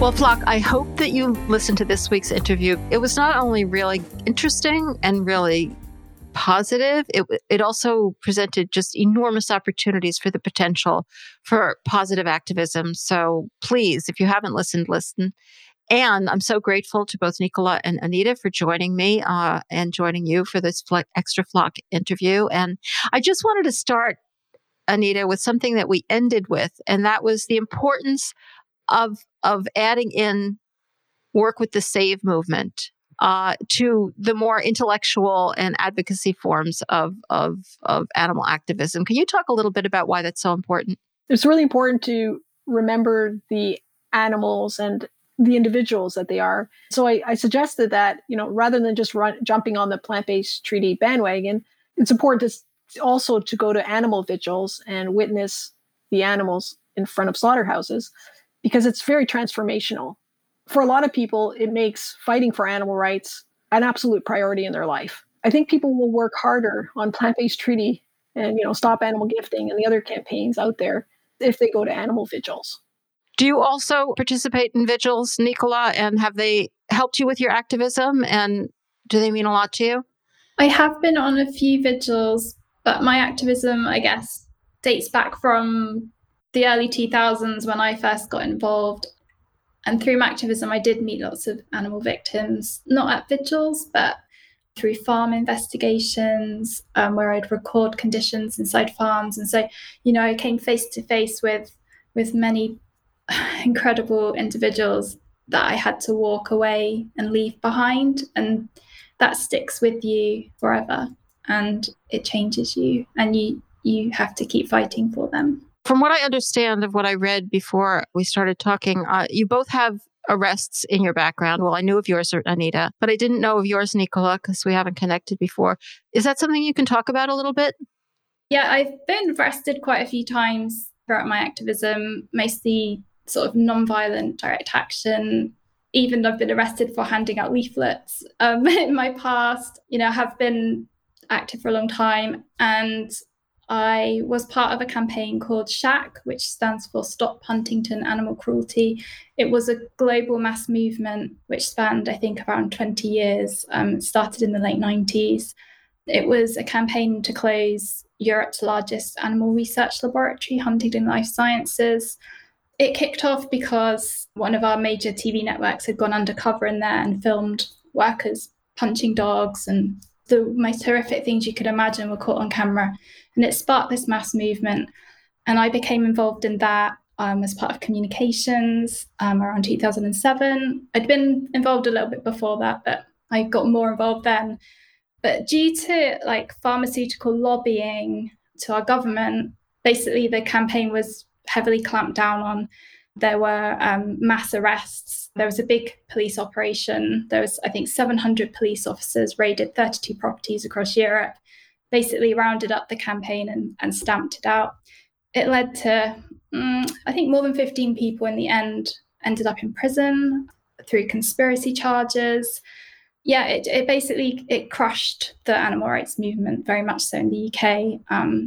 Well, Flock, I hope that you listened to this week's interview. It was not only really interesting and really positive, it also presented just enormous opportunities for the potential for positive activism. So please, if you haven't listened, listen. And I'm so grateful to both Nicola and Anita for joining me and joining you for this Extra Flock interview. And I just wanted to start, Anita, with something that we ended with, and that was the importance of adding in work with the SAVE movement to the more intellectual and advocacy forms of animal activism. Can you talk a little bit about why that's so important? It's really important to remember the animals and the individuals that they are. So I suggested that, rather than just jumping on the plant-based treaty bandwagon, it's important to also to go to animal vigils and witness the animals in front of slaughterhouses, because it's very transformational. For a lot of people, it makes fighting for animal rights an absolute priority in their life. I think people will work harder on plant-based treaty and, stop animal gifting and the other campaigns out there if they go to animal vigils. Do you also participate in vigils, Nicola, and have they helped you with your activism? And do they mean a lot to you? I have been on a few vigils, but my activism, I guess, dates back from the early 2000s when I first got involved. And through my activism, I did meet lots of animal victims, not at vigils, but through farm investigations, where I'd record conditions inside farms. And so, I came face to face with many incredible individuals that I had to walk away and leave behind. And that sticks with you forever. And it changes you. And you have to keep fighting for them. From what I understand of what I read before we started talking, you both have arrests in your background. Well, I knew of yours, Anita, but I didn't know of yours, Nicola, because we haven't connected before. Is that something you can talk about a little bit? Yeah, I've been arrested quite a few times throughout my activism, mostly sort of non-violent direct action. Even I've been arrested for handing out leaflets in my past. I have been active for a long time, and I was part of a campaign called SHAC, which stands for Stop Huntington Animal Cruelty. It was a global mass movement which spanned, I think, around 20 years. It started in the late 90s. It was a campaign to close Europe's largest animal research laboratory, Huntington Life Sciences. It kicked off because one of our major TV networks had gone undercover in there and filmed workers punching dogs, and the most horrific things you could imagine were caught on camera. And it sparked this mass movement. And I became involved in that as part of communications around 2007. I'd been involved a little bit before that, but I got more involved then. But due to pharmaceutical lobbying to our government, basically the campaign was heavily clamped down on. There were mass arrests. There was a big police operation. There was, I think, 700 police officers raided 32 properties across Europe, basically rounded up the campaign and stamped it out. It led to, I think, more than 15 people in the end ended up in prison through conspiracy charges. Yeah, it basically crushed the animal rights movement very much so in the UK.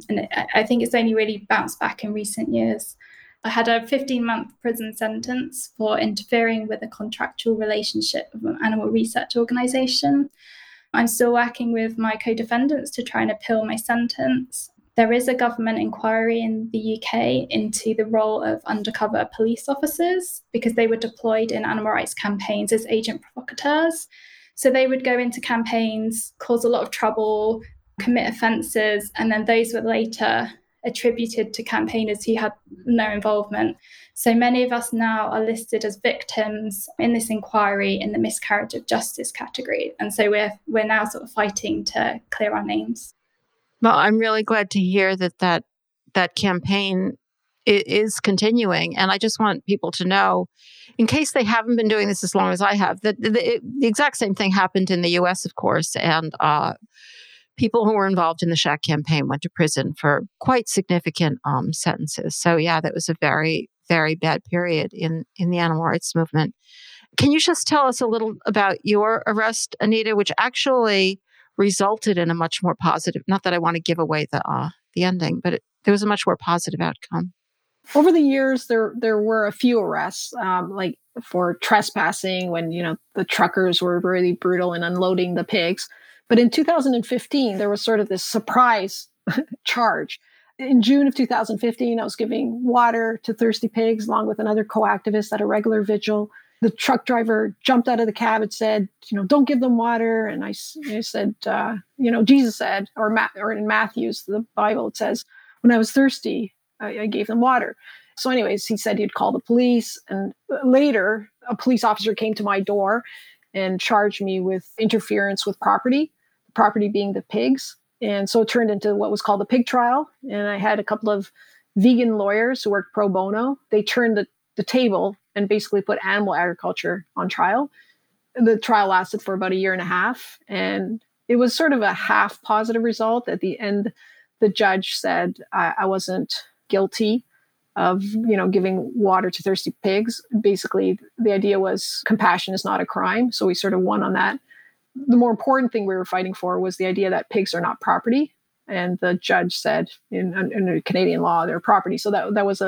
I think it's only really bounced back in recent years. I had a 15-month prison sentence for interfering with a contractual relationship with an animal research organisation. I'm still working with my co-defendants to try and appeal my sentence. There is a government inquiry in the UK into the role of undercover police officers because they were deployed in animal rights campaigns as agent provocateurs. So they would go into campaigns, cause a lot of trouble, commit offences, and then those were later attributed to campaigners who had no involvement. So many of us now are listed as victims in this inquiry in the miscarriage of justice category. And so we're now sort of fighting to clear our names. Well, I'm really glad to hear that campaign is continuing. And I just want people to know, in case they haven't been doing this as long as I have, that the exact same thing happened in the US, of course. And people who were involved in the SHAC campaign went to prison for quite significant sentences. So yeah, that was a very, very bad period in the animal rights movement. Can you just tell us a little about your arrest, Anita, which actually resulted in a much more positive, not that I want to give away the ending, but there was a much more positive outcome. Over the years, there were a few arrests, like for trespassing when, the truckers were really brutal in unloading the pigs. But in 2015, there was sort of this surprise charge. In June of 2015, I was giving water to thirsty pigs along with another co-activist at a regular vigil. The truck driver jumped out of the cab and said, don't give them water. And I said, Jesus said, or in Matthew's, the Bible, it says, when I was thirsty, I gave them water. So anyways, he said he'd call the police. And later, a police officer came to my door and charged me with interference with property being the pigs. And so it turned into what was called a pig trial. And I had a couple of vegan lawyers who worked pro bono. They turned the table and basically put animal agriculture on trial. The trial lasted for about a year and a half. And it was sort of a half positive result. At the end, the judge said I wasn't guilty of, giving water to thirsty pigs. Basically, the idea was compassion is not a crime. So we sort of won on that. The more important thing we were fighting for was the idea that pigs are not property. And the judge said in Canadian law, they're property. So that was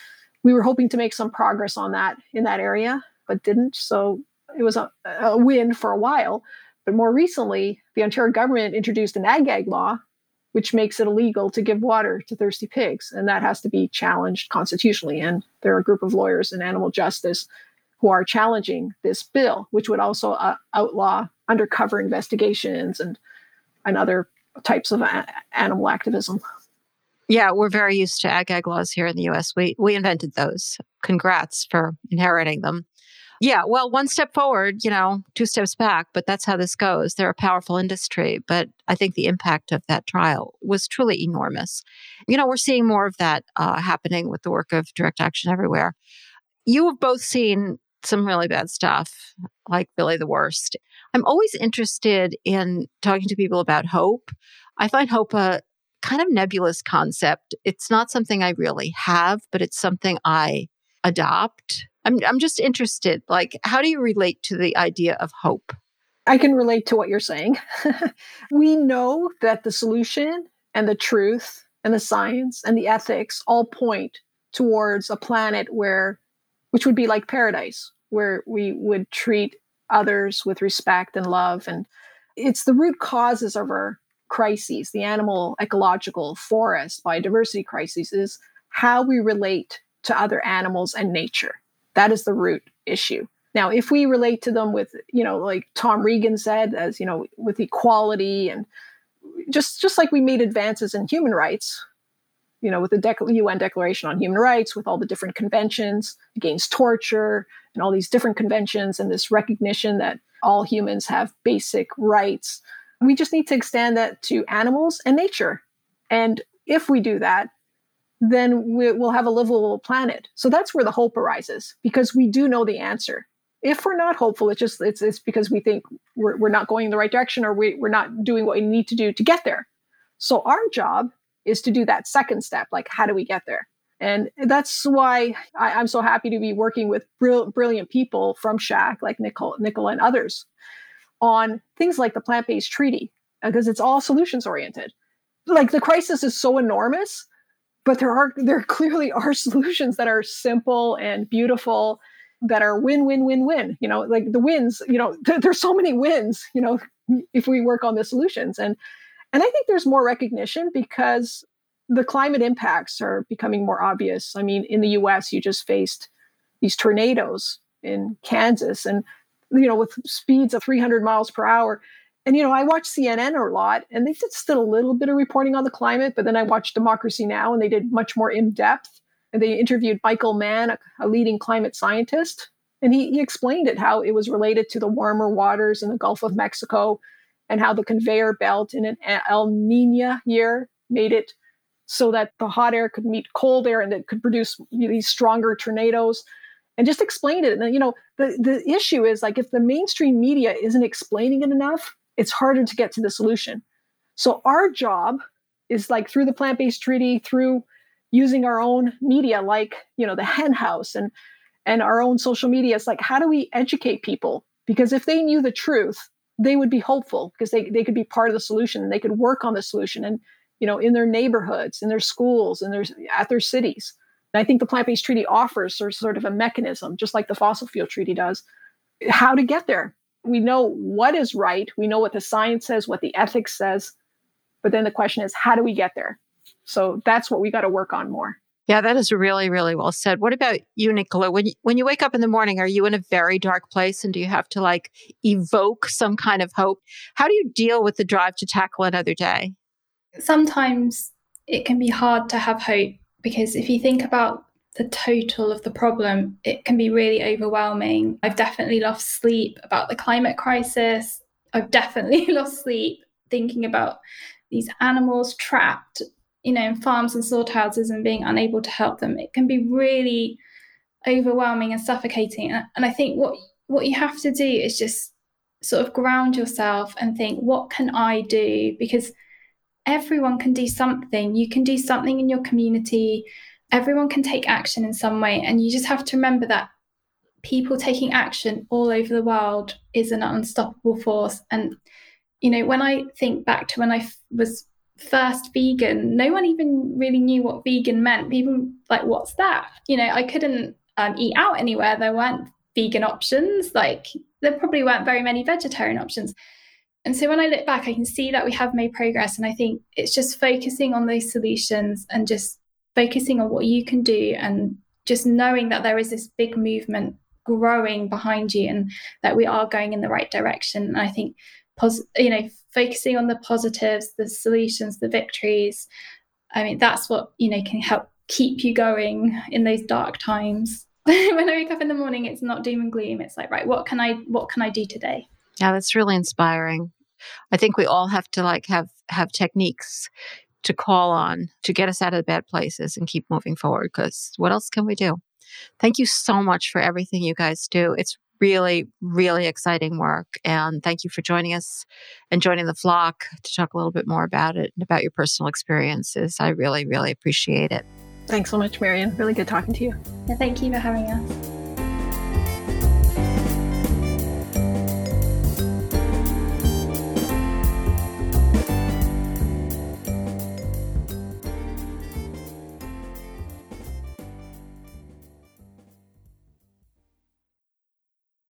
we were hoping to make some progress on that in that area, but didn't. So it was a win for a while. But more recently, the Ontario government introduced an ag law, which makes it illegal to give water to thirsty pigs. And that has to be challenged constitutionally. And there are a group of lawyers in animal justice who are challenging this bill, which would also outlaw undercover investigations and other types of animal activism. Yeah, we're very used to ag laws here in the U.S. We invented those. Congrats for inheriting them. Yeah, well, one step forward, two steps back, but that's how this goes. They're a powerful industry, but I think the impact of that trial was truly enormous. We're seeing more of that happening with the work of Direct Action Everywhere. You have both seen some really bad stuff, like Billy the Worst. I'm always interested in talking to people about hope. I find hope a kind of nebulous concept. It's not something I really have, but it's something I adopt. I'm just interested, like, how do you relate to the idea of hope? I can relate to what you're saying. We know that the solution and the truth and the science and the ethics all point towards a planet which would be like paradise, where we would treat others with respect and love. And it's the root causes of our crises, the animal, ecological, forest, biodiversity crises, is how we relate to other animals and nature. That is the root issue. Now, if we relate to them with, like Tom Regan said, as, with equality and just like we made advances in human rights, with the UN Declaration on Human Rights, with all the different conventions against torture and all these different conventions and this recognition that all humans have basic rights, we just need to extend that to animals and nature. And if we do that, then we'll have a livable planet. So that's where the hope arises, because we do know the answer. If we're not hopeful, it's because we think we're not going in the right direction, or we're not doing what we need to do to get there. So our job is to do that second step, like how do we get there? And that's why I'm so happy to be working with brilliant people from SHAC, like Nicola and others, on things like the plant-based treaty, because it's all solutions oriented. Like, the crisis is so enormous, but there clearly are solutions that are simple and beautiful, that are win-win-win-win. Like the wins, there's so many wins, if we work on the solutions. And I think there's more recognition because the climate impacts are becoming more obvious. I mean, in the US, you just faced these tornadoes in Kansas and, with speeds of 300 miles per hour. And, I watch CNN a lot, and they did still a little bit of reporting on the climate, but then I watched Democracy Now! And they did much more in-depth. And they interviewed Michael Mann, a leading climate scientist, and he explained it, how it was related to the warmer waters in the Gulf of Mexico, and how the conveyor belt in an El Niño year made it so that the hot air could meet cold air and it could produce these stronger tornadoes, and just explained it. And, the issue is, like, if the mainstream media isn't explaining it enough, it's harder to get to the solution. So our job is, like, through the plant-based treaty, through using our own media, like, the Hen House and our own social media, it's like, how do we educate people? Because if they knew the truth, they would be hopeful, because they could be part of the solution, and they could work on the solution, and, in their neighborhoods, in their schools, and at their cities. I think the plant-based treaty offers sort of a mechanism, just like the fossil fuel treaty does, how to get there. We know what is right. We know what the science says, what the ethics says. But then the question is, how do we get there? So that's what we got to work on more. Yeah, that is really, really well said. What about you, Nicola? When you wake up in the morning, are you in a very dark place and do you have to like evoke some kind of hope? How do you deal with the drive to tackle another day? Sometimes it can be hard to have hope because if you think about the total of the problem, it can be really overwhelming. I've definitely lost sleep about the climate crisis. I've definitely lost sleep thinking about these animals trapped, in farms and slaughterhouses and being unable to help them. It can be really overwhelming and suffocating. And I think what you have to do is just sort of ground yourself and think, what can I do? Because everyone can do something. You can do something in your community. Everyone can take action in some way. And you just have to remember that people taking action all over the world is an unstoppable force. And, when I think back to when I was first vegan, no one even really knew what vegan meant. People like, what's that? I couldn't eat out anywhere. There weren't vegan options. Like there probably weren't very many vegetarian options. And so when I look back, I can see that we have made progress. And I think it's just focusing on those solutions and just focusing on what you can do and just knowing that there is this big movement growing behind you and that we are going in the right direction. And I think, focusing on the positives, the solutions, the victories, that's what, can help keep you going in those dark times. When I wake up in the morning, it's not doom and gloom. It's like, right, what can I do today? Yeah, that's really inspiring. I think we all have to have techniques to call on to get us out of the bad places and keep moving forward, because what else can we do? Thank you so much for everything you guys do. It's really, really exciting work. And thank you for joining us and joining the flock to talk a little bit more about it and about your personal experiences. I really, really appreciate it. Thanks so much, Marian. Really good talking to you. Yeah, thank you for having us.